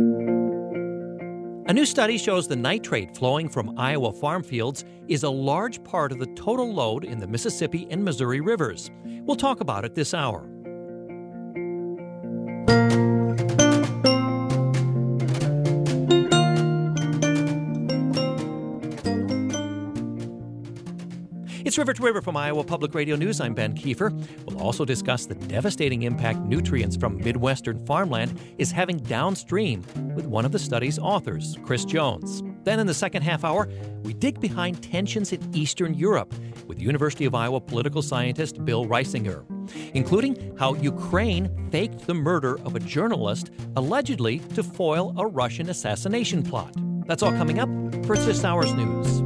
A new study shows the nitrate flowing from Iowa farm fields is a large part of the total load in the Mississippi and Missouri rivers. We'll talk about it this hour. It's River to River from Iowa Public Radio News. I'm Ben Kiefer. We'll also discuss the devastating impact nutrients from Midwestern farmland is having downstream with one of the study's authors, Chris Jones. Then in the second half hour, we dig behind tensions in Eastern Europe with University of Iowa political scientist Bill Reisinger, including how Ukraine faked the murder of a journalist allegedly to foil a Russian assassination plot. That's all coming up. First, this hour's news.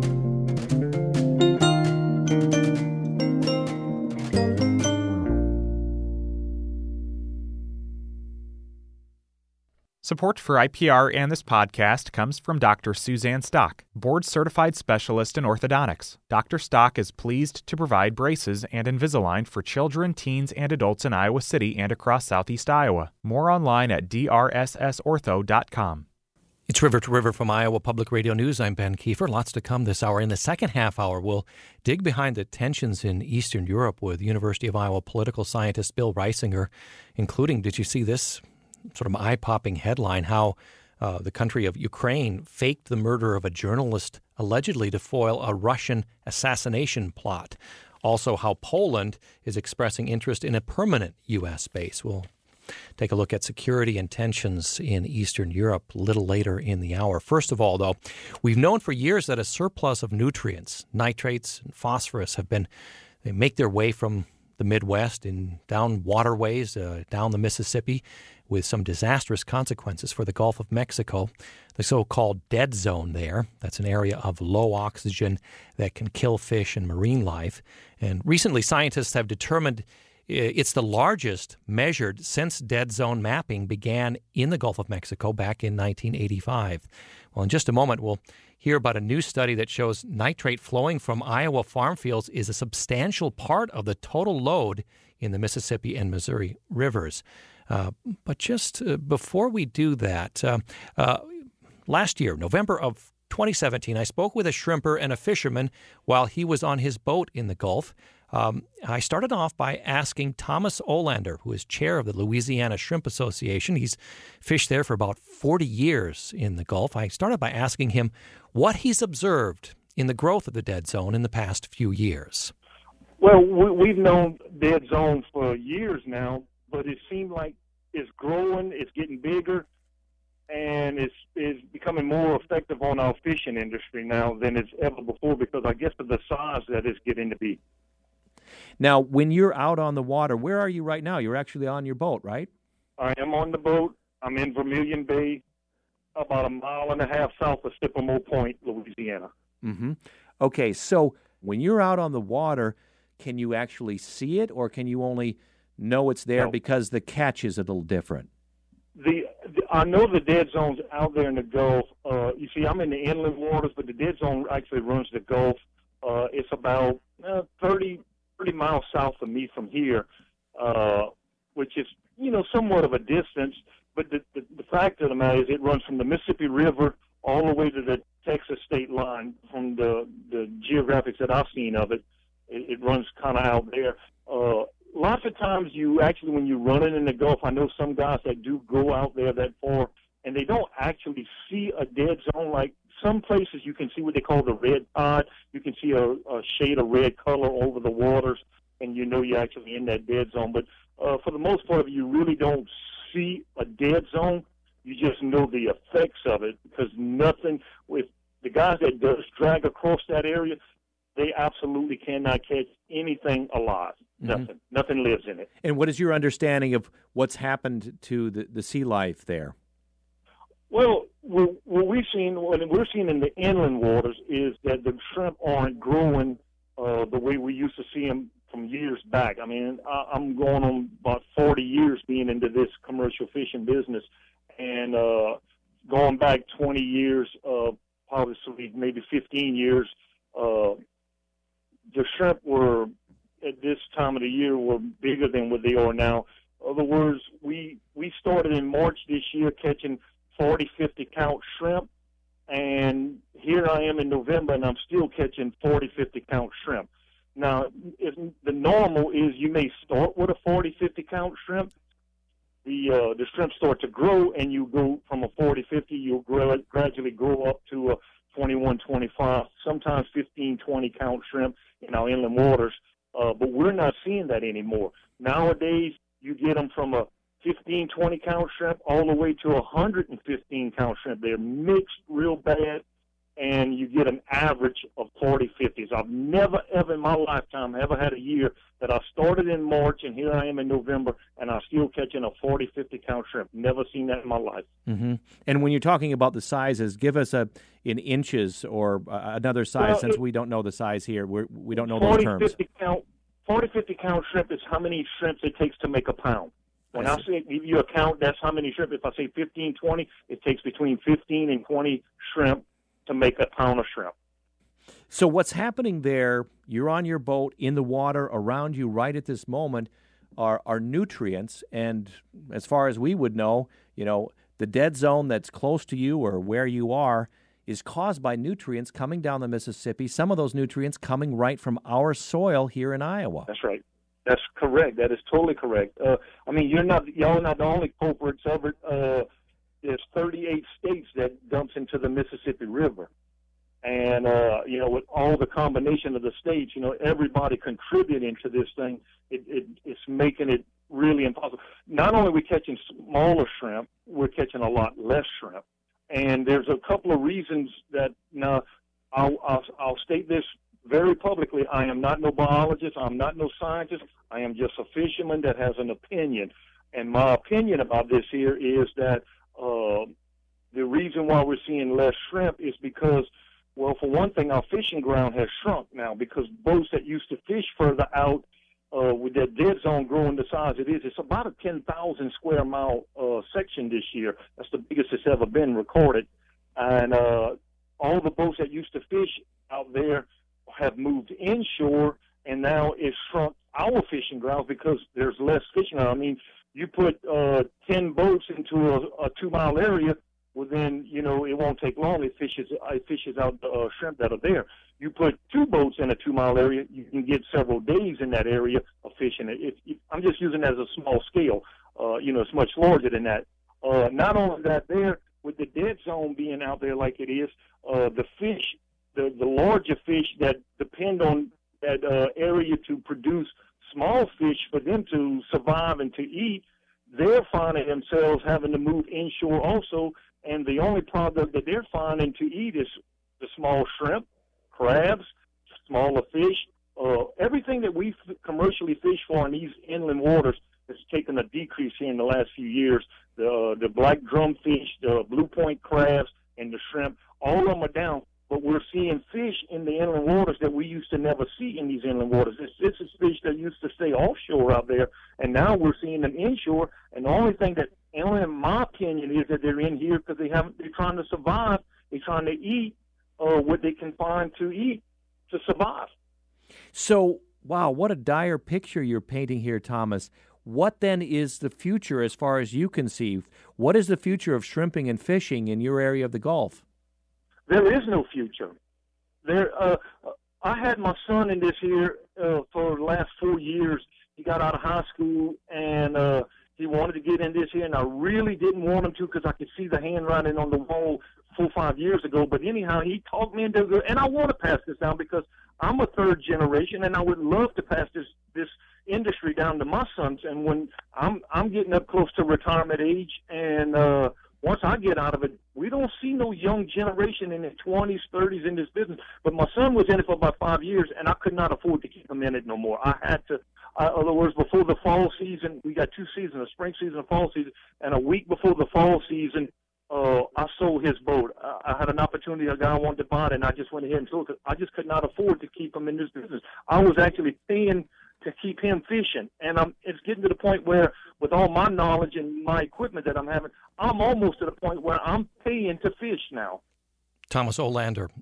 Support for IPR and this podcast comes from Dr. Suzanne Stock, board-certified specialist in orthodontics. Dr. Stock is pleased to provide braces and Invisalign for children, teens, and adults in Iowa City and across southeast Iowa. More online at drssortho.com. It's River to River from Iowa Public Radio News. I'm Ben Kiefer. Lots to come this hour. In the second half hour, we'll dig behind the tensions in Eastern Europe with University of Iowa political scientist Bill Reisinger, including, did you see this sort of eye-popping headline, how the country of Ukraine faked the murder of a journalist allegedly to foil a Russian assassination plot. Also, how Poland is expressing interest in a permanent U.S. base. We'll take a look at security and tensions in Eastern Europe a little later in the hour. First of all, though, we've known for years that a surplus of nutrients, nitrates and phosphorus, they make their way from the Midwest and down waterways, down the Mississippi, with some disastrous consequences for the Gulf of Mexico, the so-called dead zone there. That's an area of low oxygen that can kill fish and marine life. And recently, scientists have determined it's the largest measured since dead zone mapping began in the Gulf of Mexico back in 1985. Well, in just a moment, we'll hear about a new study that shows nitrate flowing from Iowa farm fields is a substantial part of the total load in the Mississippi and Missouri rivers. But just before we do that, last year, November of 2017, I spoke with a shrimper and a fisherman while he was on his boat in the Gulf. I started off by asking Thomas Olander, who is chair of the Louisiana Shrimp Association. He's fished there for about 40 years in the Gulf. I started by asking him what he's observed in the growth of the dead zone in the past few years. Well, we've known dead zone for years now, but it seemed like it's growing, it's getting bigger, and it's becoming more effective on our fishing industry now than it's ever before because I guess of the size that it's getting to be. Now, when you're out on the water, where are you right now? You're actually on your boat, right? I am on the boat. I'm in Vermilion Bay, about a mile and a half south of Stipplemore Point, Louisiana. Mm-hmm. Okay, so when you're out on the water, can you actually see it, or can you only know it's there because the catch is a little different? I know the dead zone's out there in the Gulf. You see, I'm in the inland waters, but the dead zone actually runs the Gulf. It's about 30 miles south of me from here, which is, somewhat of a distance. But the fact of the matter is it runs from the Mississippi River all the way to the Texas state line. From the geographics that I've seen of it, it runs kind of out there. Lots of times when you're running in the Gulf, I know some guys that do go out there that far, and they don't actually see a dead zone. Like some places you can see what they call the red tide. You can see a shade of red color over the waters, and you're actually in that dead zone. But for the most part, you really don't see a dead zone. You just know the effects of it because nothing with the guys that does drag across that area, they absolutely cannot catch anything alive. Mm-hmm. Nothing lives in it. And what is your understanding of what's happened to the sea life there? Well, what we're seeing in the inland waters is that the shrimp aren't growing the way we used to see them from years back. I mean, I'm going on about 40 years being into this commercial fishing business, and going back 20 years, probably maybe 15 years, the shrimp were at this time of the year were bigger than what they are now. In other words, we started in March this year catching 40, 50 count shrimp. And here I am in November, and I'm still catching 40, 50 count shrimp. Now, the normal is you may start with a 40, 50 count shrimp. The shrimp start to grow, and you go from a 40, 50, you'll gradually grow up to a 21, 25, sometimes 15, 20 count shrimp in our inland waters. But we're not seeing that anymore. Nowadays, you get them from a 15, 20 count shrimp all the way to 115 count shrimp. They're mixed real bad, and you get an average of 40, 50s. I've never, ever in my lifetime ever had a year that I started in March, and here I am in November, and I'm still catching a 40, 50 count shrimp. Never seen that in my life. Mm-hmm. And when you're talking about the sizes, give us in inches or another size, since we don't know the size here. We don't know those terms. 40, 50 count shrimp is how many shrimps it takes to make a pound. When I say give you a count, that's how many shrimp. If I say 15, 20, it takes between 15 and 20 shrimp to make a pound of shrimp. So what's happening there, you're on your boat in the water around you right at this moment are nutrients. And as far as we would know, the dead zone that's close to you or where you are is caused by nutrients coming down the Mississippi, some of those nutrients coming right from our soil here in Iowa. That's right. That's correct. That is totally correct. Y'all not the only culprits of it. There's 38 states that dumps into the Mississippi River. And, with all the combination of the states, everybody contributing to this thing, it's making it really impossible. Not only are we catching smaller shrimp, we're catching a lot less shrimp. And there's a couple of reasons that, I'll state this very publicly. I am not no biologist. I'm not no scientist. I am just a fisherman that has an opinion. And my opinion about this here is that the reason why we're seeing less shrimp is because, well, for one thing, our fishing ground has shrunk now because boats that used to fish further out with that dead zone growing the size it is, it's about a 10,000 square mile section this year. That's the biggest it's ever been recorded. And all the boats that used to fish out there have moved inshore, and now it's shrunk our fishing grounds because there's less fishing. I mean, you put 10 boats into a 2-mile area, well, then, it won't take long. It fishes out the shrimp that are there. You put 2 boats in a 2-mile area, you can get several days in that area of fishing. I'm just using it as a small scale. It's much larger than that. Not only that, there, with the dead zone being out there like it is, the fish, the larger fish that depend on that area to produce small fish for them to survive and to eat, they're finding themselves having to move inshore also, and the only product that they're finding to eat is the small shrimp, crabs, smaller fish. Everything that we commercially fish for in these inland waters has taken a decrease here in the last few years. The black drumfish, the blue point crabs, and the shrimp, all of them are down. But we're seeing fish in the inland waters that we used to never see in these inland waters. This is fish that used to stay offshore out there, and now we're seeing them inshore. And the only thing that, in my opinion, is that they're in here because they're trying to survive. They're trying to eat what they can find to eat to survive. So, wow, what a dire picture you're painting here, Thomas. What then is the future as far as you conceive? What is the future of shrimping and fishing in your area of the Gulf? There is no future. I had my son in this here for the last 4 years. He got out of high school, and he wanted to get in this here, and I really didn't want him to because I could see the handwriting on the wall 4 or 5 years ago. But anyhow, he talked me into it, and I want to pass this down because I'm a third generation, and I would love to pass this industry down to my sons. And when I'm getting up close to retirement age, and once I get out of it, we don't see no young generation in their 20s, 30s in this business. But my son was in it for about 5 years, and I could not afford to keep him in it no more. I had to. In other words, before the fall season, we got 2 seasons, a spring season, a fall season, and a week before the fall season, I sold his boat. I had an opportunity, a guy wanted to buy it, and I just went ahead and sold it. I just could not afford to keep him in this business. I was actually paying to keep him fishing, and it's getting to the point where, with all my knowledge and my equipment that I'm having, I'm almost to the point where I'm paying to fish now. Thomas Olander,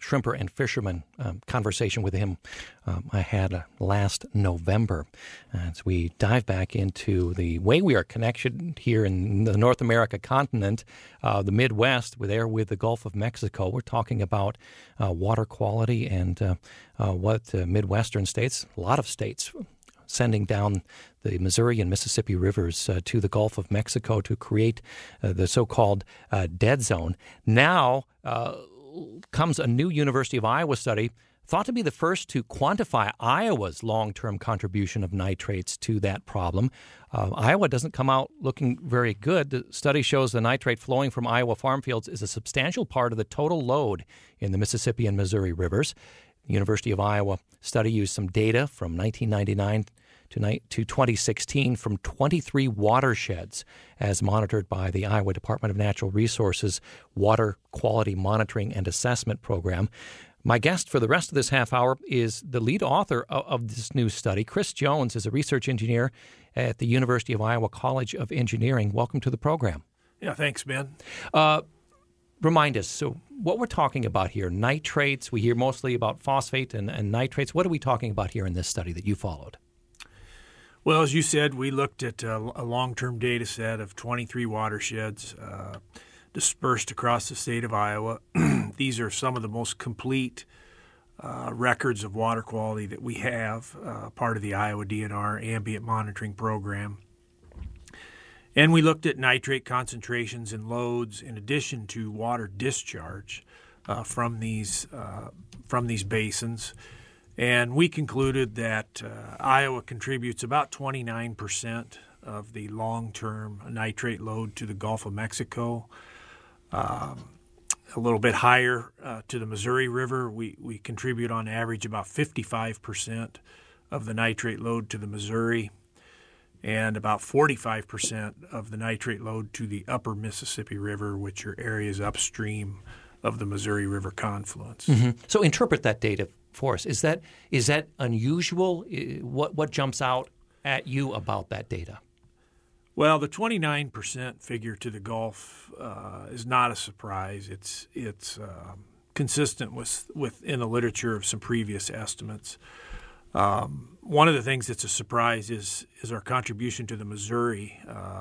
shrimper and fisherman conversation with him I had last November. As we dive back into the way we are connected here in the North America continent, the Midwest, we're there with the Gulf of Mexico. We're talking about water quality and what Midwestern states, a lot of states, sending down the Missouri and Mississippi rivers to the Gulf of Mexico to create the so-called dead zone. Now comes a new University of Iowa study thought to be the first to quantify Iowa's long-term contribution of nitrates to that problem. Iowa doesn't come out looking very good. The study shows the nitrate flowing from Iowa farm fields is a substantial part of the total load in the Mississippi and Missouri rivers. The University of Iowa study used some data from 1999 to 2016 from 23 watersheds as monitored by the Iowa Department of Natural Resources Water Quality Monitoring and Assessment Program. My guest for the rest of this half hour is the lead author of this new study. Chris Jones is a research engineer at the University of Iowa College of Engineering. Welcome to the program. Yeah, thanks, Ben. Remind us, so what we're talking about here, nitrates, we hear mostly about phosphate and nitrates. What are we talking about here in this study that you followed? Well, as you said, we looked at a long-term data set of 23 watersheds dispersed across the state of Iowa. These are some of the most complete records of water quality that we have, part of the Iowa DNR ambient monitoring program. And we looked at nitrate concentrations and loads in addition to water discharge from these basins. And we concluded that Iowa contributes about 29% of the long-term nitrate load to the Gulf of Mexico, a little bit higher to the Missouri River. We contribute on average about 55% of the nitrate load to the Missouri and about 45% of the nitrate load to the upper Mississippi River, which are areas upstream of the Missouri River confluence. Mm-hmm. So interpret that data for us. Is that unusual? What jumps out at you about that data? Well, the 29% figure to the Gulf is not a surprise. It's consistent within the literature of some previous estimates. One of the things that's a surprise is our contribution to the Missouri.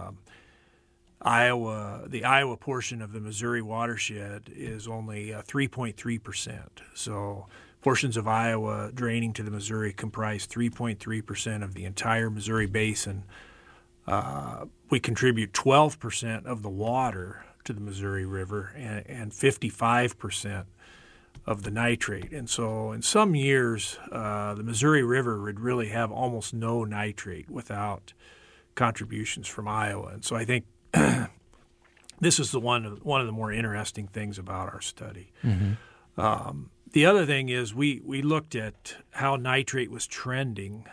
The Iowa portion of the Missouri watershed is only 3.3%. So portions of Iowa draining to the Missouri comprise 3.3% of the entire Missouri basin. We contribute 12% of the water to the Missouri River and 55% of the nitrate. And so in some years, the Missouri River would really have almost no nitrate without contributions from Iowa. And so I think this is one of the more interesting things about our study. Mm-hmm. The other thing is we looked at how nitrate was trending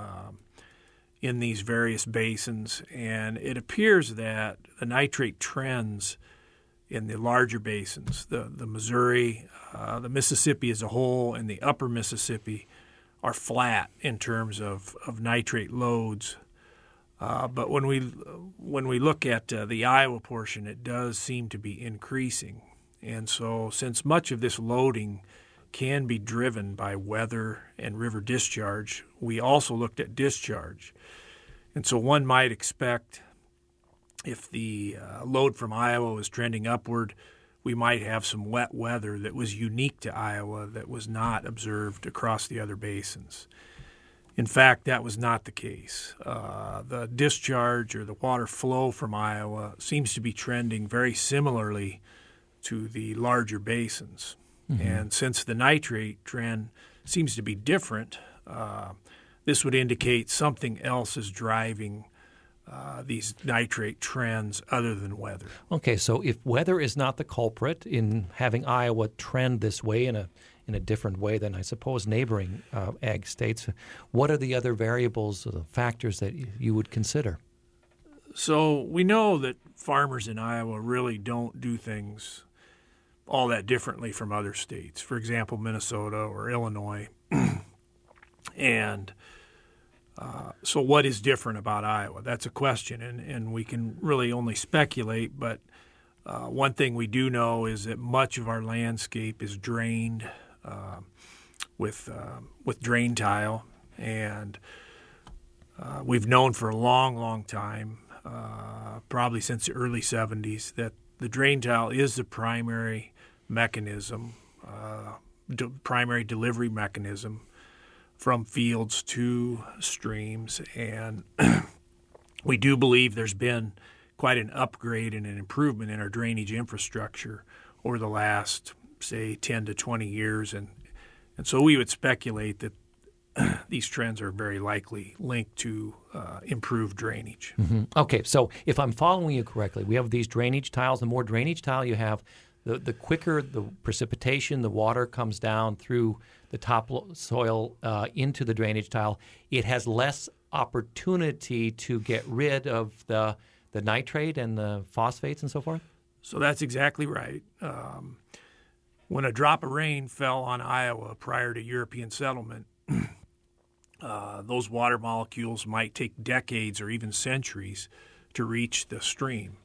in these various basins, and it appears that the nitrate trends in the larger basins, the Missouri, the Mississippi as a whole, and the upper Mississippi are flat in terms of nitrate loads. But when we look at the Iowa portion, it does seem to be increasing. And so since much of this loading can be driven by weather and river discharge, we also looked at discharge. And so one might expect if the load from Iowa was trending upward, we might have some wet weather that was unique to Iowa that was not observed across the other basins. In fact, that was not the case. The discharge or the water flow from Iowa seems to be trending very similarly to the larger basins. Mm-hmm. And since the nitrate trend seems to be different, this would indicate something else is driving these nitrate trends other than weather. Okay, so if weather is not the culprit in having Iowa trend this way in a different way than I suppose neighboring ag states, what are the other variables or the factors that you would consider? So we know that farmers in Iowa really don't do things all that differently from other states. For example, Minnesota or Illinois. And so what is different about Iowa? That's a question, and we can really only speculate, but one thing we do know is that much of our landscape is drained with drain tile, and we've known for a long, long time, probably since the early 70s, that the drain tile is the primary mechanism, primary delivery mechanism from fields to streams. And we do believe there's been quite an upgrade and an improvement in our drainage infrastructure over the last, say, 10 to 20 years. And so we would speculate that these trends are very likely linked to improved drainage. Mm-hmm. Okay, so if I'm following you correctly, we have these drainage tiles. The more drainage tile you have, the quicker the precipitation, the water comes down through the topsoil into the drainage tile. It has less opportunity to get rid of the nitrate and the phosphates and so forth? So that's exactly right. When a drop of rain fell on Iowa prior to European settlement, those water molecules might take decades or even centuries to reach the stream.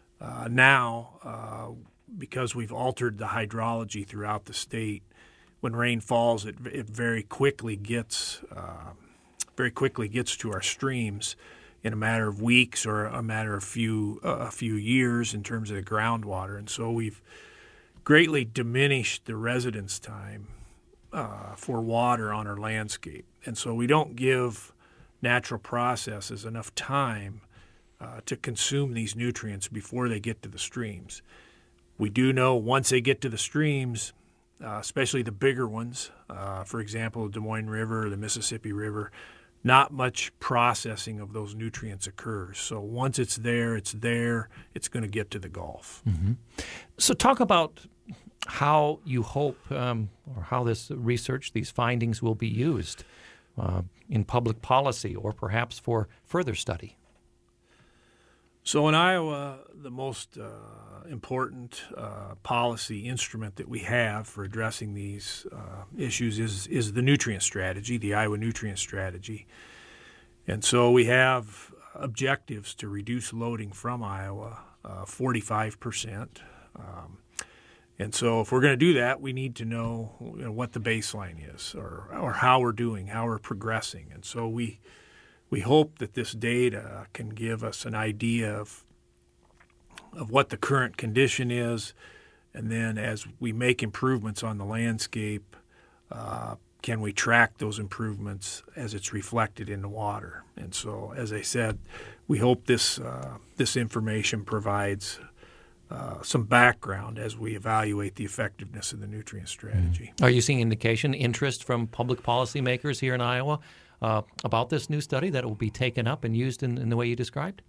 Now, because we've altered the hydrology throughout the state, when rain falls, it very quickly gets to our streams in a matter of weeks or a matter of a few years in terms of the groundwater. And so we've greatly diminished the residence time for water on our landscape. And so we don't give natural processes enough time to consume these nutrients before they get to the streams. We do know once they get to the streams, especially the bigger ones, for example, the Des Moines River or the Mississippi River, not much processing of those nutrients occurs. So once it's there, it's going to get to the Gulf. Mm-hmm. So talk about how you hope or how this research, these findings will be used in public policy or perhaps for further study. So in Iowa, the most important policy instrument that we have for addressing these issues is the nutrient strategy, the Iowa Nutrient Strategy. And so we have objectives to reduce loading from Iowa 45%. And so if we're going to do that, we need to know, what the baseline is or how we're doing, how we're progressing. And so we hope that this data can give us an idea of what the current condition is, and then as we make improvements on the landscape, can we track those improvements as it's reflected in the water? And so, as I said, we hope this information provides some background as we evaluate the effectiveness of the nutrient strategy. Are you seeing interest from public policymakers here in Iowa about this new study, that it will be taken up and used in the way you described?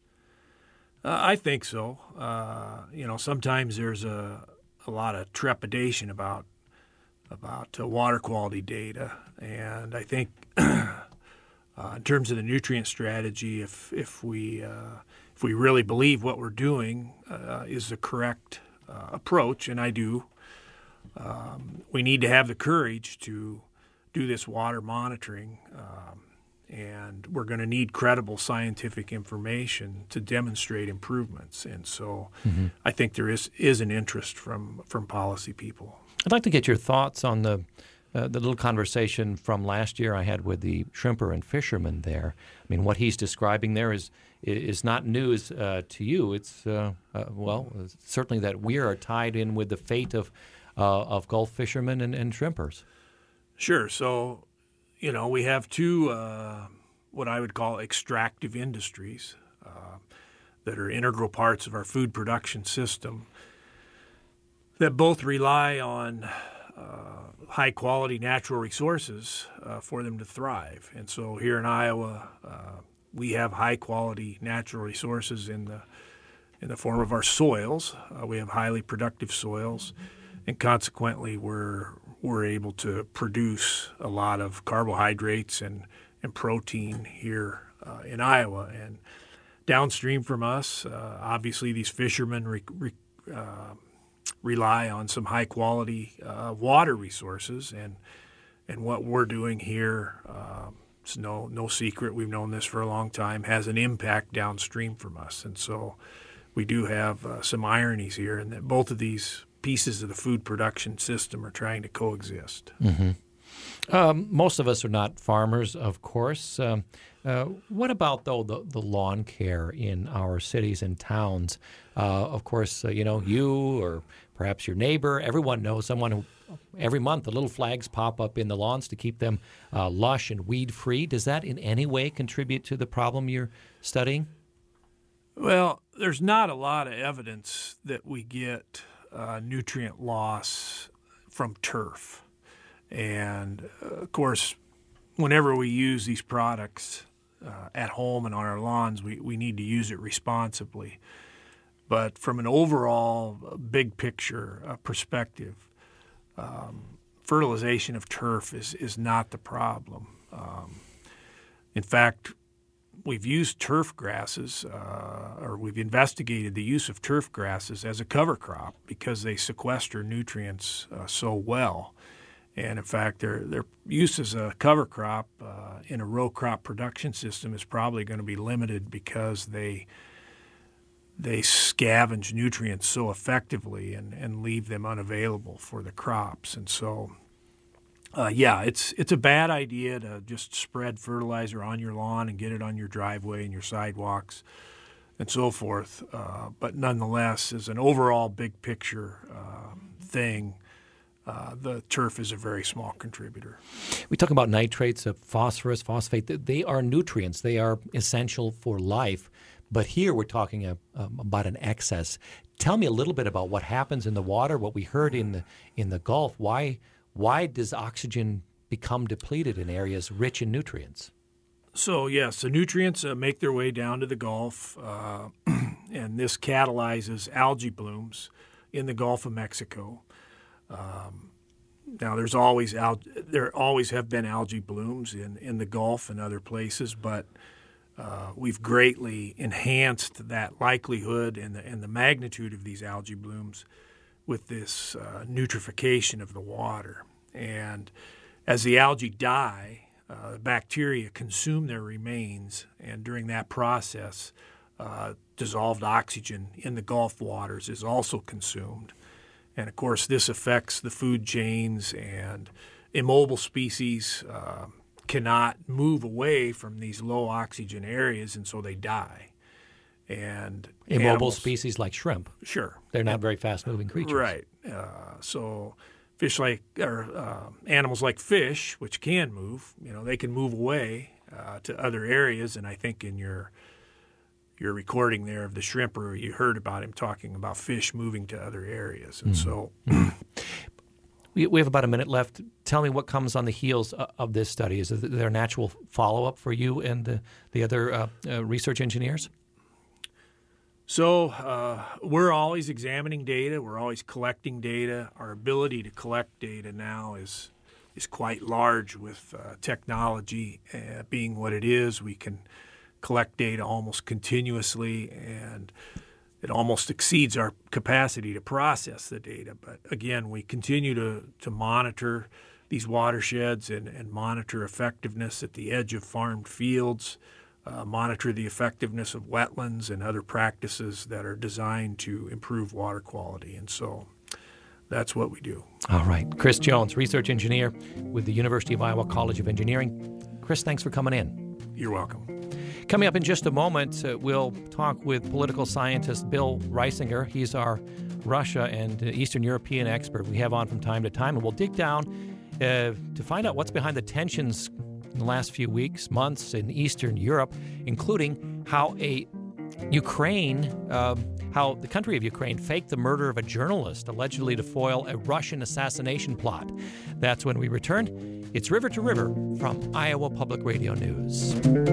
I think so. Sometimes there's a lot of trepidation about water quality data, and I think in terms of the nutrient strategy, if we really believe what we're doing is the correct approach, and I do, we need to have the courage to do this water monitoring, and we're going to need credible scientific information to demonstrate improvements. And so I think there is an interest from policy people. I'd like to get your thoughts on the little conversation from last year I had with the shrimper and fisherman there. I mean, what he's describing there is not news to you. It's certainly that we are tied in with the fate of Gulf fishermen and shrimpers. Sure. So, we have two what I would call extractive industries that are integral parts of our food production system that both rely on high-quality natural resources for them to thrive. And so here in Iowa, we have high-quality natural resources in the form of our soils. We have highly productive soils, and consequently, we're able to produce a lot of carbohydrates and protein here in Iowa. And downstream from us, obviously, these fishermen rely on some high-quality water resources, and what we're doing here, it's no secret, we've known this for a long time, has an impact downstream from us. And so we do have some ironies here, and that both of these pieces of the food production system are trying to coexist. Most of us are not farmers, of course. What about, though, the lawn care in our cities and towns? Of course, you or perhaps your neighbor, everyone knows someone who every month the little flags pop up in the lawns to keep them lush and weed-free. Does that in any way contribute to the problem you're studying? Well, there's not a lot of evidence that we get nutrient loss from turf. And, of course, whenever we use these products at home and on our lawns, we need to use it responsibly. But from an overall big picture perspective, fertilization of turf is not the problem. In fact, we've used turf grasses, or we've investigated the use of turf grasses as a cover crop because they sequester nutrients so well. And in fact, their use as a cover crop in a row crop production system is probably going to be limited because they scavenge nutrients so effectively and leave them unavailable for the crops. And so, it's a bad idea to just spread fertilizer on your lawn and get it on your driveway and your sidewalks and so forth. But nonetheless, as an overall big picture thing, the turf is a very small contributor. We talk about nitrates, phosphorus, phosphate. They are nutrients. They are essential for life. But here we're talking about an excess. Tell me a little bit about what happens in the water, what we heard in the Gulf. Why does oxygen become depleted in areas rich in nutrients? So, yes, the nutrients make their way down to the Gulf, and this catalyzes algae blooms in the Gulf of Mexico. Now, there always have been algae blooms in the Gulf and other places, but we've greatly enhanced that likelihood and the magnitude of these algae blooms with this nutrification of the water. And as the algae die, bacteria consume their remains, and during that process, dissolved oxygen in the Gulf waters is also consumed. And, of course, this affects the food chains, and immobile species cannot move away from these low oxygen areas, and so they die. And immobile species like shrimp. Sure. They're not very fast-moving creatures. Right. So animals like fish, which can move, they can move away to other areas. And I think in your recording there of the shrimper, you heard about him talking about fish moving to other areas. And so we have about a minute left. Tell me what comes on the heels of this study. Is there a natural follow-up for you and the other research engineers? So we're always examining data. We're always collecting data. Our ability to collect data now is quite large with technology being what it is. We can collect data almost continuously, and it almost exceeds our capacity to process the data. But again, we continue to monitor these watersheds and monitor effectiveness at the edge of farmed fields, monitor the effectiveness of wetlands and other practices that are designed to improve water quality. And so that's what we do. All right. Chris Jones, research engineer with the University of Iowa College of Engineering. Chris, thanks for coming in. You're welcome. Coming up in just a moment, we'll talk with political scientist Bill Reisinger. He's our Russia and Eastern European expert we have on from time to time, and we'll dig down to find out what's behind the tensions in the last few weeks, months in Eastern Europe, including how the country of Ukraine faked the murder of a journalist allegedly to foil a Russian assassination plot. That's when we return. It's River to River from Iowa Public Radio News.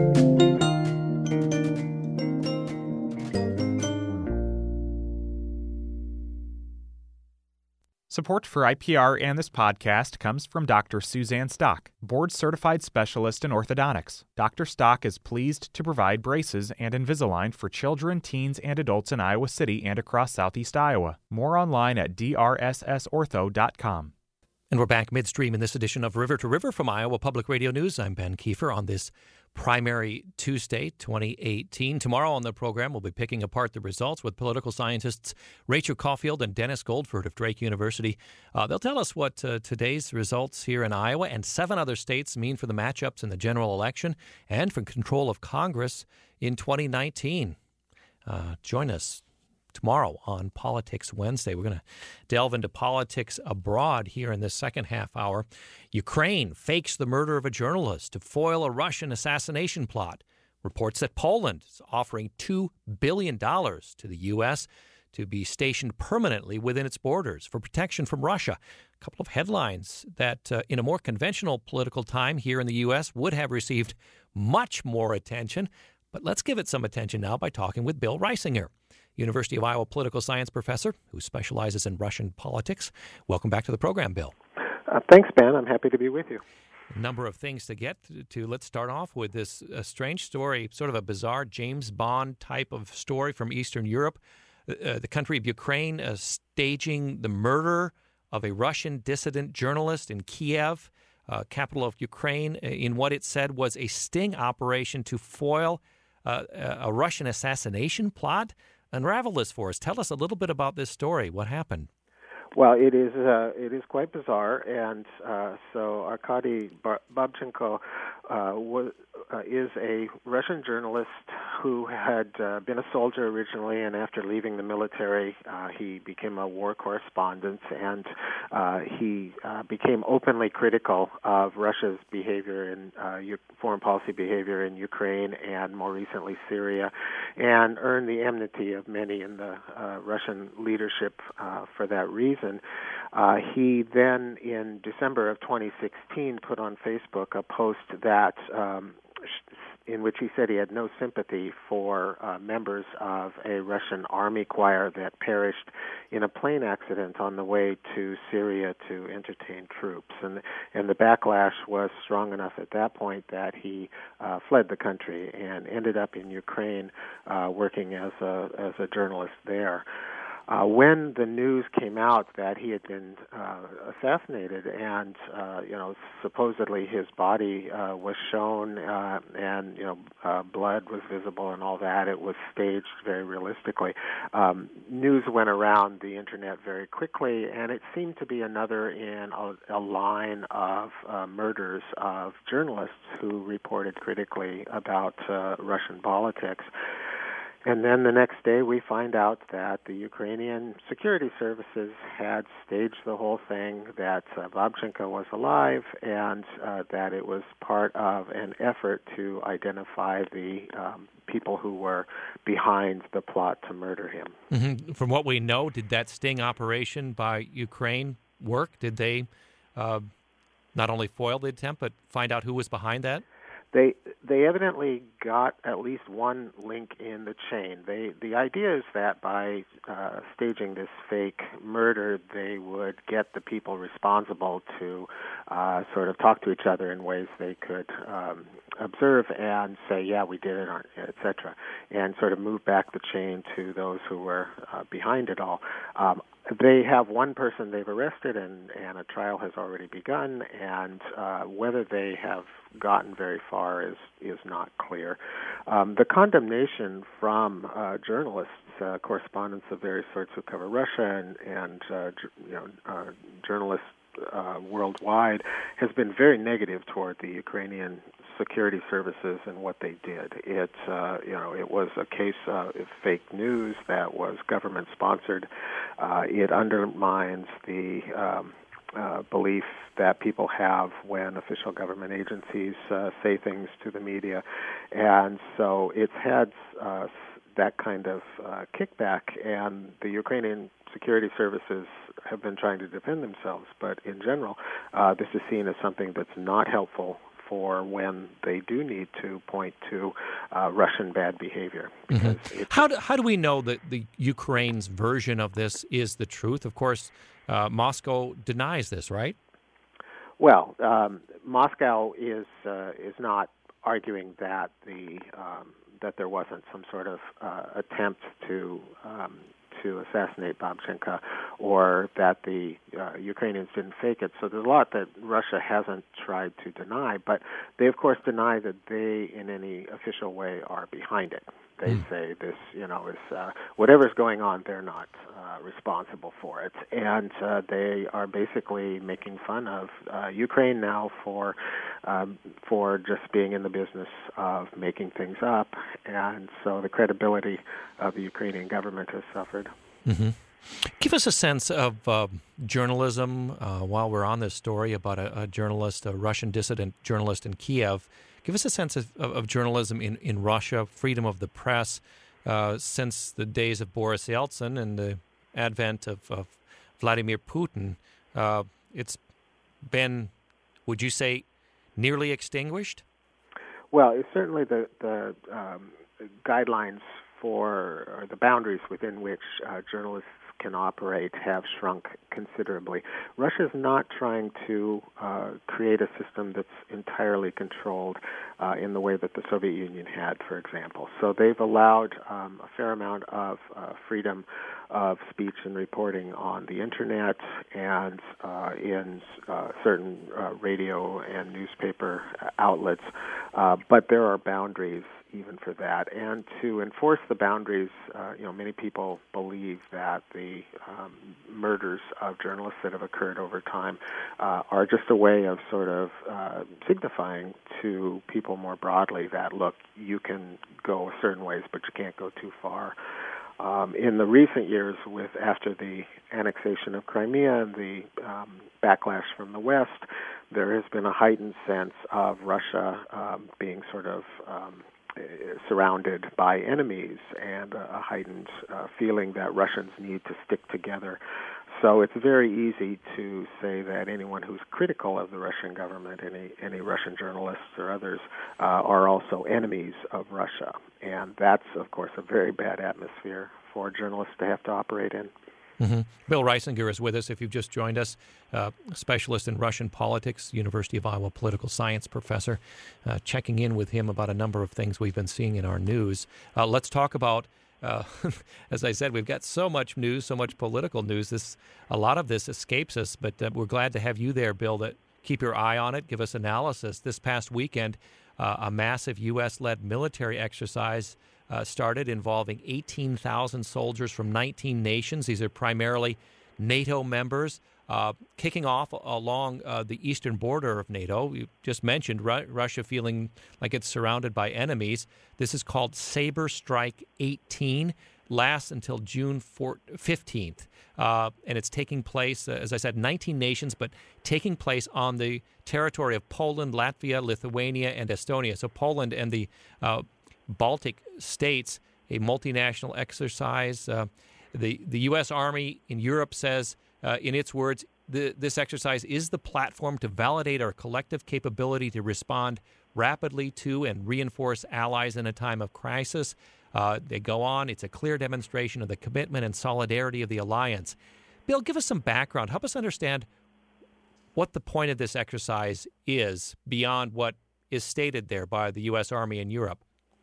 Support for IPR and this podcast comes from Dr. Suzanne Stock, board-certified specialist in orthodontics. Dr. Stock is pleased to provide braces and Invisalign for children, teens, and adults in Iowa City and across southeast Iowa. More online at drssortho.com. And we're back midstream in this edition of River to River from Iowa Public Radio News. I'm Ben Kiefer on this Primary Tuesday 2018. Tomorrow on the program, we'll be picking apart the results with political scientists Rachel Caulfield and Dennis Goldford of Drake University. They'll tell us what today's results here in Iowa and 7 other states mean for the matchups in the general election and for control of Congress in 2019. Join us tomorrow on Politics Wednesday. We're going to delve into politics abroad here in this second half hour. Ukraine fakes the murder of a journalist to foil a Russian assassination plot. Reports that Poland is offering $2 billion to the U.S. to be stationed permanently within its borders for protection from Russia. A couple of headlines that in a more conventional political time here in the U.S. would have received much more attention. But let's give it some attention now by talking with Bill Reisinger, University of Iowa political science professor who specializes in Russian politics. Welcome back to the program, Bill. Thanks, Ben. I'm happy to be with you. A number of things to get to. Let's start off with this strange story, sort of a bizarre James Bond type of story from Eastern Europe. The country of Ukraine staging the murder of a Russian dissident journalist in Kiev, capital of Ukraine, in what it said was a sting operation to foil a Russian assassination plot. Unravel this for us. Tell us a little bit about this story. What happened? Well, it is quite bizarre, and so Arkady Babchenko is a Russian journalist who had been a soldier originally, and after leaving the military, he became a war correspondent, and he became openly critical of Russia's behavior in foreign policy behavior in Ukraine and more recently Syria, and earned the enmity of many in the Russian leadership for that reason. He then, in December of 2016, put on Facebook a post that in which he said he had no sympathy for members of a Russian army choir that perished in a plane accident on the way to Syria to entertain troops. And the backlash was strong enough at that point that he fled the country and ended up in Ukraine working as a journalist there. When the news came out that he had been assassinated and, supposedly his body was shown and, blood was visible and all that, it was staged very realistically. News went around the Internet very quickly, and it seemed to be another in a line of murders of journalists who reported critically about Russian politics. And then the next day we find out that the Ukrainian security services had staged the whole thing, that Babchenko was alive, and that it was part of an effort to identify the people who were behind the plot to murder him. Mm-hmm. From what we know, did that sting operation by Ukraine work? Did they not only foil the attempt, but find out who was behind that? They evidently got at least one link in the chain. The idea is that by staging this fake murder, they would get the people responsible to sort of talk to each other in ways they could observe and say, yeah, we did it, etc., and sort of move back the chain to those who were behind it all. They have one person they've arrested, and a trial has already begun, and whether they have gotten very far is not clear. The condemnation from journalists, correspondents of various sorts who cover Russia, and journalists worldwide, has been very negative toward the Ukrainian security services and what they did. It was a case of fake news that was government sponsored. It undermines the belief that people have when official government agencies say things to the media, and so it's had that kind of kickback, and the Ukrainian security services have been trying to defend themselves, but in general, this is seen as something that's not helpful for when they do need to point to Russian bad behavior. Mm-hmm. How do we know that the Ukraine's version of this is the truth? Of course, Moscow denies this, right? Well, Moscow is not arguing that that there wasn't some sort of attempt to to assassinate Babchenko, or that the Ukrainians didn't fake it. So there's a lot that Russia hasn't tried to deny, but they, of course, deny that they, in any official way, are behind it. They say this, is whatever's going on, they're not responsible for it, and they are basically making fun of Ukraine now for just being in the business of making things up, and so the credibility of the Ukrainian government has suffered. Mm-hmm. Give us a sense of journalism while we're on this story about a journalist, a Russian dissident journalist in Kiev. Give us a sense of journalism in Russia, freedom of the press, since the days of Boris Yeltsin and the advent of Vladimir Putin. It's been, would you say, nearly extinguished? Well, it's certainly the guidelines for, or the boundaries within which journalists can operate have shrunk considerably. Russia is not trying to create a system that's entirely controlled in the way that the Soviet Union had, for example. So they've allowed a fair amount of freedom of speech and reporting on the Internet and in certain radio and newspaper outlets, but there are boundaries even for that. And to enforce the boundaries, many people believe that the murders of journalists that have occurred over time are just a way of sort of signifying to people more broadly that, look, you can go certain ways, but you can't go too far. In the recent years, after the annexation of Crimea and the backlash from the West, there has been a heightened sense of Russia being sort of surrounded by enemies, and a heightened feeling that Russians need to stick together. So it's very easy to say that anyone who's critical of the Russian government, any Russian journalists or others, are also enemies of Russia. And that's, of course, a very bad atmosphere for journalists to have to operate in. Mm-hmm. Bill Reisinger is with us. If you've just joined us, specialist in Russian politics, University of Iowa political science professor, checking in with him about a number of things we've been seeing in our news. Let's talk about, as I said, we've got so much news, so much political news. A lot of this escapes us, but we're glad to have you there, Bill, to keep your eye on it, give us analysis. This past weekend, a massive U.S.-led military exercise started involving 18,000 soldiers from 19 nations. These are primarily NATO members, kicking off along the eastern border of NATO. You just mentioned Russia feeling like it's surrounded by enemies. This is called Saber Strike 18, lasts until June 15th. And it's taking place, as I said, 19 nations, but taking place on the territory of Poland, Latvia, Lithuania, and Estonia. So Poland and the Baltic states, a multinational exercise. The U.S. Army in Europe says, in its words, this exercise is the platform to validate our collective capability to respond rapidly to and reinforce allies in a time of crisis. They go on, it's a clear demonstration of the commitment and solidarity of the alliance. Bill, give us some background. Help us understand what the point of this exercise is beyond what is stated there by the U.S. Army in Europe.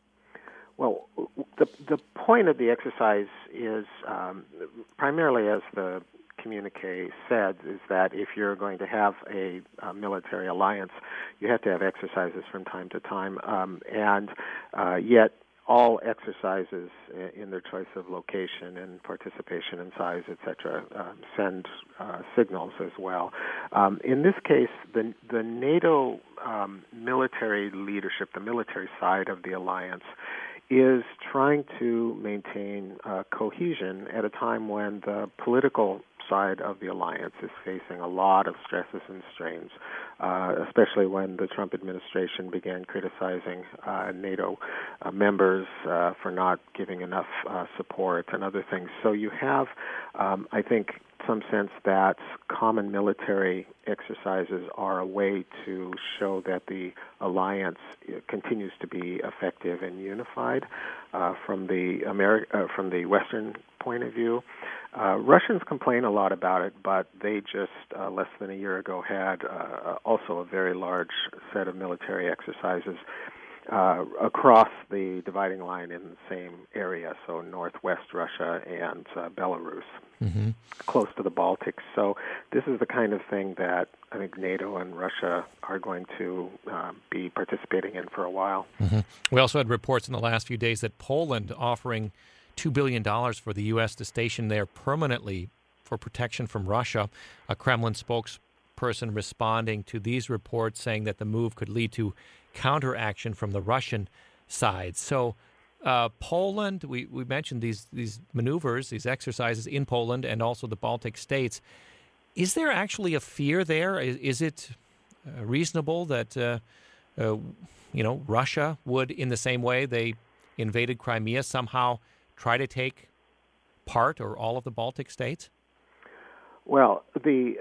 Well, the point of the exercise is primarily, as the communique said, is that if you're going to have a military alliance, you have to have exercises from time to time, and yet all exercises in their choice of location and participation and size, etc., send signals as well. In this case, the NATO military leadership, the military side of the alliance, is trying to maintain cohesion at a time when the political side of the alliance is facing a lot of stresses and strains, especially when the Trump administration began criticizing NATO members for not giving enough support and other things. So you have, I think, some sense that common military exercises are a way to show that the alliance continues to be effective and unified from the Western point of view. Russians complain a lot about it, but they just less than a year ago had also a very large set of military exercises across the dividing line in the same area, so northwest Russia and Belarus, close to the Baltics. So this is the kind of thing that I think NATO and Russia are going to be participating in for a while. We also had reports in the last few days that Poland offering $2 billion for the U.S. to station there permanently for protection from Russia. A Kremlin spokesperson responding to these reports saying that the move could lead to counteraction from the Russian side. So Poland, we mentioned these maneuvers, these exercises in Poland and also the Baltic states. Is there actually a fear there? Is it reasonable that Russia would, in the same way they invaded Crimea, somehow try to take part or all of the Baltic states? Well, the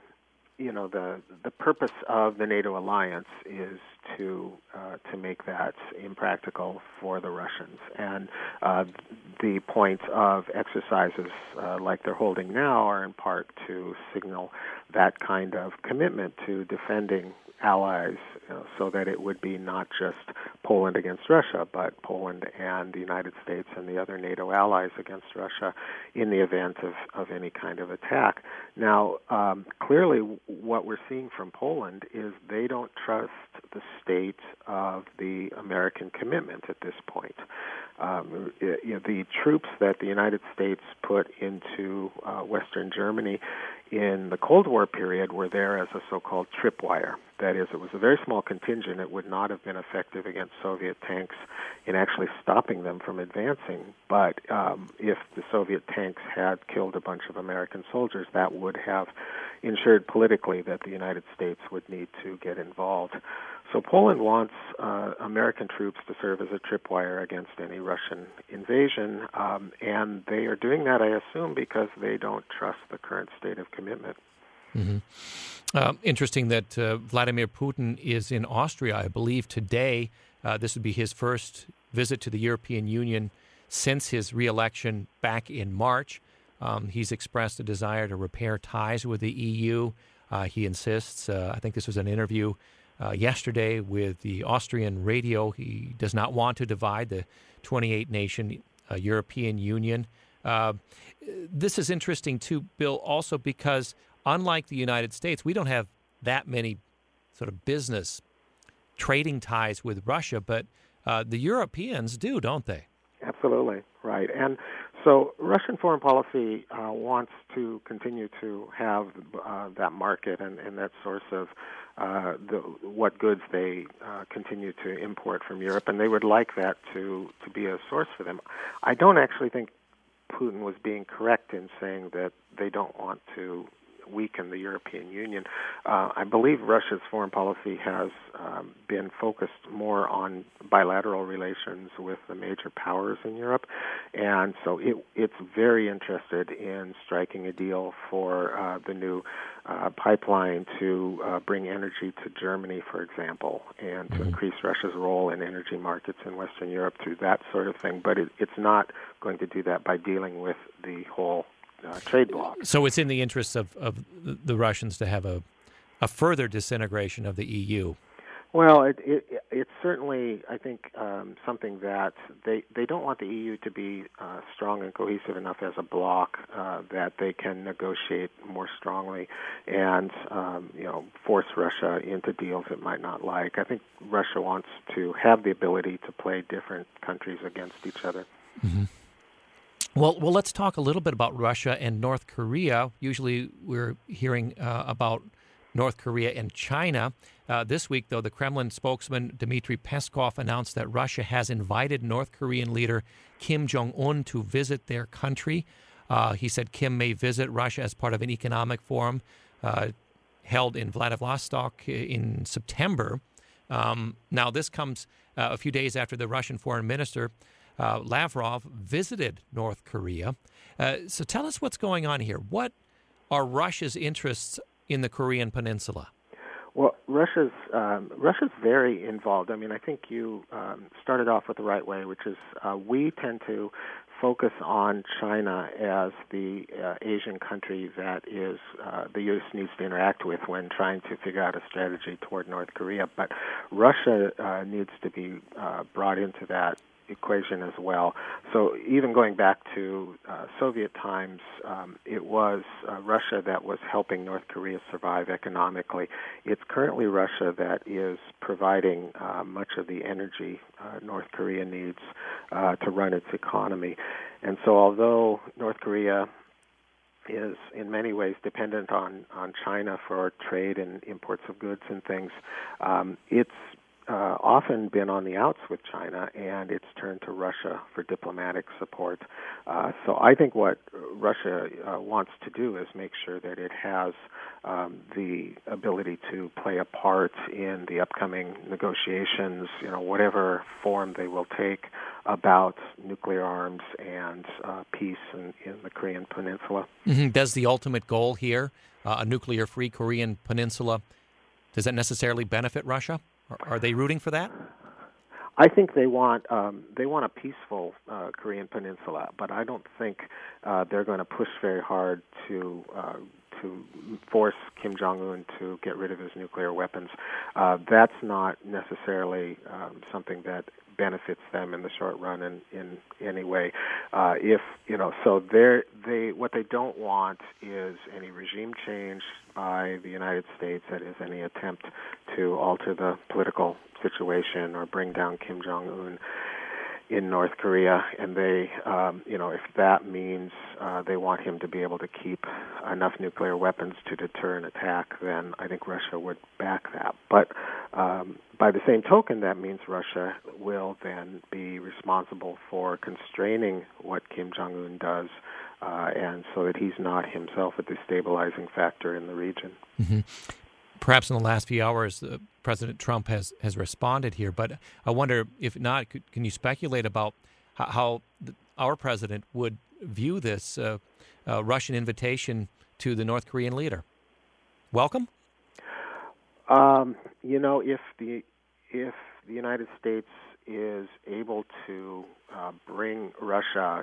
purpose of the NATO alliance is to make that impractical for the Russians, and the point of exercises like they're holding now are in part to signal that kind of commitment to defending allies, so that it would be not just Poland against Russia, but Poland and the United States and the other NATO allies against Russia in the event of any kind of attack. Now, clearly what we're seeing from Poland is they don't trust the state of the American commitment at this point. The troops that the United States put into Western Germany in the Cold War period were there as a so-called tripwire. That is, it was a very small contingent. It would not have been effective against Soviet tanks in actually stopping them from advancing. But if the Soviet tanks had killed a bunch of American soldiers, that would have ensured politically that the United States would need to get involved. So Poland wants American troops to serve as a tripwire against any Russian invasion, and they are doing that, I assume, because they don't trust the current state of commitment. Interesting that Vladimir Putin is in Austria, I believe, today. This would be his first visit to the European Union since his re-election back in March. He's expressed a desire to repair ties with the EU. He insists, I think this was an interview yesterday with the Austrian radio, he does not want to divide the 28-nation European Union. This is interesting, too, Bill, also because unlike the United States, we don't have that many sort of business trading ties with Russia, but the Europeans do, don't they? Absolutely, right. And so Russian foreign policy wants to continue to have that market and that source of what goods they continue to import from Europe, and they would like that to be a source for them. I don't actually think Putin was being correct in saying that they don't want to weaken the European Union. I believe Russia's foreign policy has been focused more on bilateral relations with the major powers in Europe, and so it's very interested in striking a deal for the new pipeline to bring energy to Germany, for example, and to increase Russia's role in energy markets in Western Europe through that sort of thing. But it's not going to do that by dealing with the whole trade bloc. So it's in the interests of the Russians to have a further disintegration of the EU. Well, it's certainly, I think, something that they don't want the EU to be strong and cohesive enough as a bloc that they can negotiate more strongly and force Russia into deals it might not like. I think Russia wants to have the ability to play different countries against each other. Mm-hmm. Well, let's talk a little bit about Russia and North Korea. Usually we're hearing about North Korea and China. This week, though, the Kremlin spokesman Dmitry Peskov announced that Russia has invited North Korean leader Kim Jong-un to visit their country. He said Kim may visit Russia as part of an economic forum held in Vladivostok in September. Now, this comes a few days after the Russian foreign minister Lavrov visited North Korea. So tell us what's going on here. What are Russia's interests in the Korean Peninsula? Well, Russia's very involved. I mean, I think you started off with the right way, which is we tend to focus on China as the Asian country that is the U.S. needs to interact with when trying to figure out a strategy toward North Korea. But Russia needs to be brought into that equation as well. So even going back to Soviet times, it was Russia that was helping North Korea survive economically. It's currently Russia that is providing much of the energy North Korea needs to run its economy. And so although North Korea is in many ways dependent on China for trade and imports of goods and things, it's often been on the outs with China, and it's turned to Russia for diplomatic support. So I think what Russia wants to do is make sure that it has the ability to play a part in the upcoming negotiations, whatever form they will take about nuclear arms and peace in the Korean Peninsula. Mm-hmm. Does the ultimate goal here, a nuclear-free Korean Peninsula, does that necessarily benefit Russia? Are they rooting for that? I think they want a peaceful Korean Peninsula, but I don't think they're going to push very hard to force Kim Jong-un to get rid of his nuclear weapons. That's not necessarily something that benefits them in the short run in any way. So what they don't want is any regime change by the United States, that is, any attempt to alter the political situation or bring down Kim Jong-un in North Korea. And they, if that means they want him to be able to keep enough nuclear weapons to deter an attack, then I think Russia would back that. But by the same token, that means Russia will then be responsible for constraining what Kim Jong-un does, and so that he's not himself a destabilizing factor in the region. Mm-hmm. Perhaps in the last few hours, President Trump has responded here, but I wonder, if not, can you speculate about how our president would view this Russian invitation to the North Korean leader? Welcome? If the United States is able to bring Russia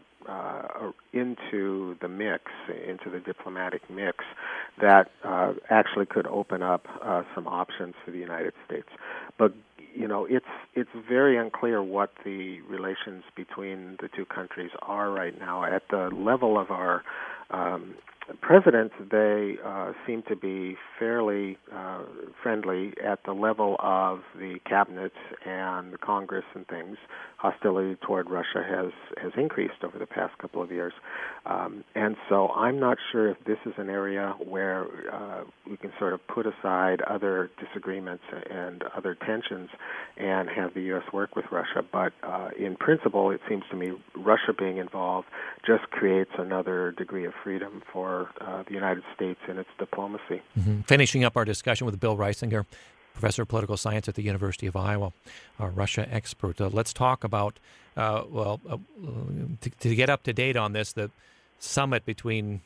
into the mix, into the diplomatic mix, that actually could open up some options for the United States. But it's very unclear what the relations between the two countries are right now. At the level of our presidents, they seem to be fairly friendly. At the level of the cabinets and the Congress and things, hostility toward Russia has increased over the past couple of years. And so I'm not sure if this is an area where we can sort of put aside other disagreements and other tensions and have the U.S. work with Russia. But in principle, it seems to me Russia being involved just creates another degree of freedom for the United States in its diplomacy. Mm-hmm. Finishing up our discussion with Bill Reisinger, professor of political science at the University of Iowa, our Russia expert. Let's talk about, to get up to date on this, the summit between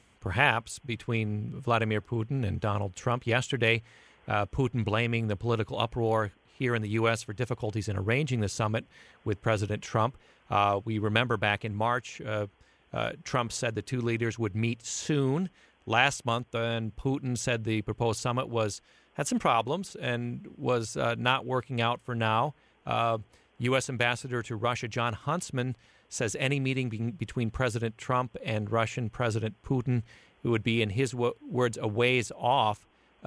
Vladimir Putin and Donald Trump. Yesterday, Putin blaming the political uproar here in the U.S. for difficulties in arranging the summit with President Trump. We remember back in March, Trump said the two leaders would meet soon. Last month, and Putin said the proposed summit had some problems and was not working out for now. U.S. Ambassador to Russia John Huntsman says any meeting between President Trump and Russian President Putin would be, in his words, a ways off.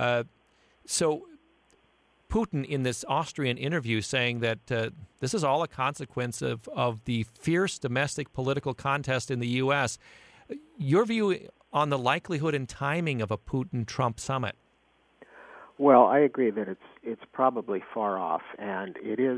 So Putin, in this Austrian interview, saying that this is all a consequence of the fierce domestic political contest in the U.S. Your view on the likelihood and timing of a Putin-Trump summit? Well, I agree that it's probably far off, and it is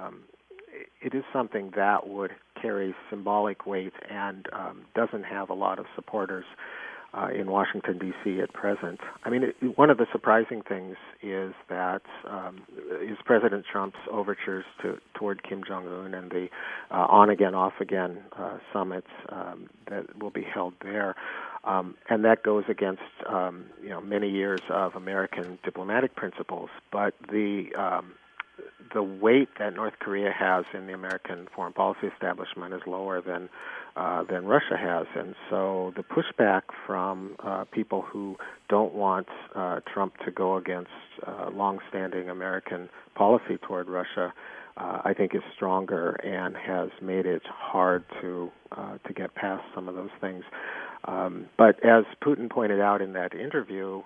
something that would carry symbolic weight and doesn't have a lot of supporters in Washington, D.C. at present. I mean, one of the surprising things is that is President Trump's overtures toward Kim Jong-un and the on-again, off-again summits that will be held there. And that goes against many years of American diplomatic principles. But the the weight that North Korea has in the American foreign policy establishment is lower than Russia has, and so the pushback from people who don't want Trump to go against long-standing American policy toward Russia, I think, is stronger and has made it hard to get past some of those things. But as Putin pointed out in that interview,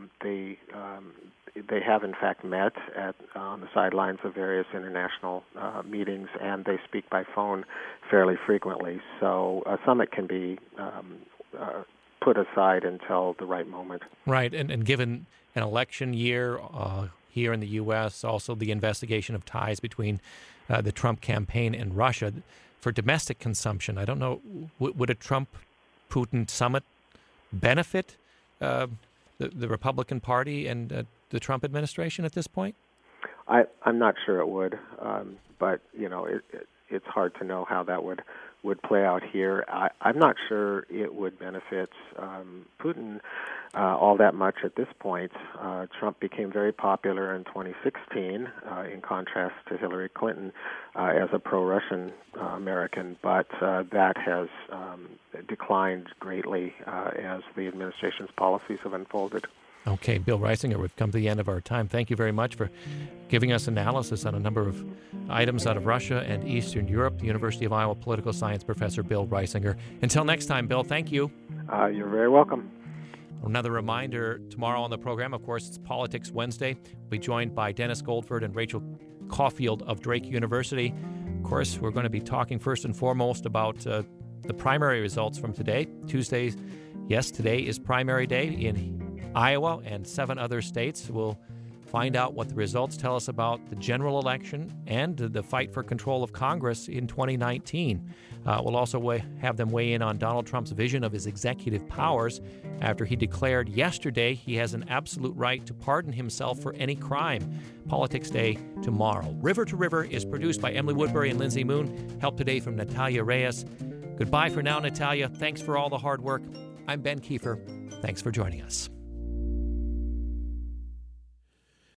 they have in fact met on the sidelines of various international meetings, and they speak by phone fairly frequently. So a summit can be put aside until the right moment. Right, and given an election year here in the U.S., also the investigation of ties between the Trump campaign and Russia for domestic consumption, I don't know, would a Trump-Putin summit benefit the Republican Party and the Trump administration at this point? I'm not sure it would, but it's hard to know how that would play out here. I'm not sure it would benefit Putin all that much at this point. Trump became very popular in 2016, in contrast to Hillary Clinton, as a pro-Russian American, but that has declined greatly as the administration's policies have unfolded. Okay, Bill Reisinger, we've come to the end of our time. Thank you very much for giving us analysis on a number of items out of Russia and Eastern Europe. The University of Iowa political science professor Bill Reisinger. Until next time, Bill, thank you. You're very welcome. Another reminder, tomorrow on the program, of course, it's Politics Wednesday. We'll be joined by Dennis Goldford and Rachel Caulfield of Drake University. Of course, we're going to be talking first and foremost about the primary results from today. Tuesday, yes, today is primary day in Iowa and 7 other states. We'll find out what the results tell us about the general election and the fight for control of Congress in 2019. We'll also have them weigh in on Donald Trump's vision of his executive powers after he declared yesterday he has an absolute right to pardon himself for any crime. Politics Day tomorrow. River to River is produced by Emily Woodbury and Lindsay Moon. Help today from Natalia Reyes. Goodbye for now, Natalia. Thanks for all the hard work. I'm Ben Kiefer. Thanks for joining us.